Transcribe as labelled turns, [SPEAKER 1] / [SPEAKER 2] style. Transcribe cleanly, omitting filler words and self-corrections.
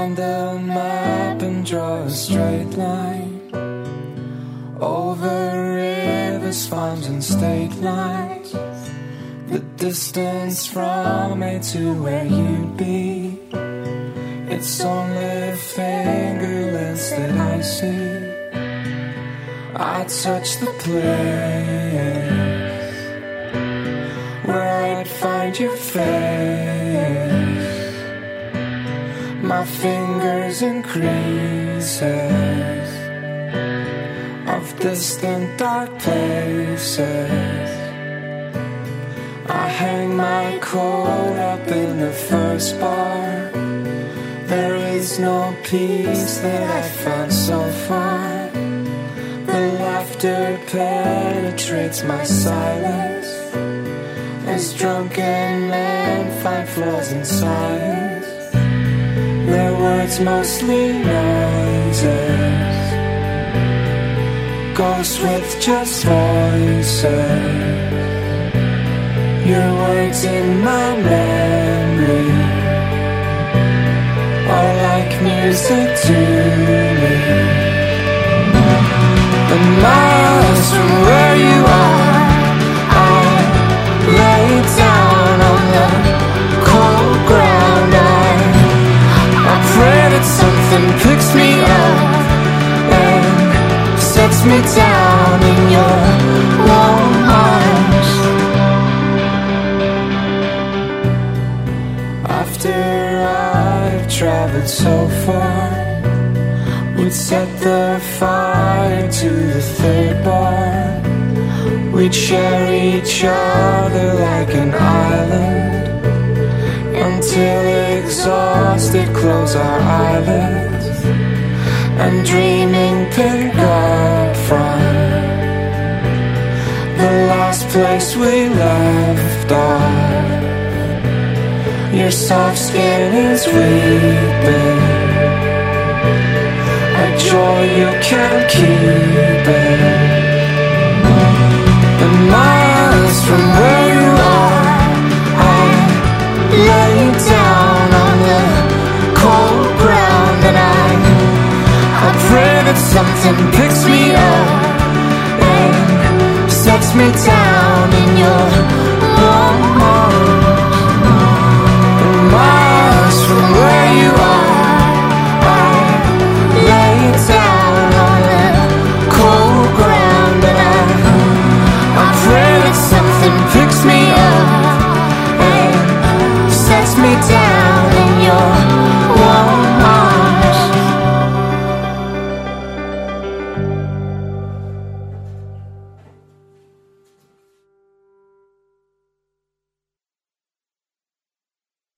[SPEAKER 1] find the map and draw a straight line over rivers, farms and state lines. The distance from me to where you'd be, it's only fingerless that I see. I touch the place where I'd find your face. My fingers in creases of distant dark places. I hang my coat up in the first bar. There is no peace that I've found so far. The laughter penetrates my silence as drunken men find flaws in science. Their words mostly noises, ghosts with just voices. Your words in my memory are like music to me. The miles from where you are, I lay down on the cold ground. I pray that something picks me up and sets me down in your warm arms. After I've traveled so far, we'd set the fire to the third bar. We'd share each other like an island until exhausted close our eyelids and dreaming pick up from the last place we left off. Your soft skin is weeping, a joy you can't keep it. The miles from where you are, I lay down on the cold ground. And I pray that something picks me up and sets me down in your warm arms.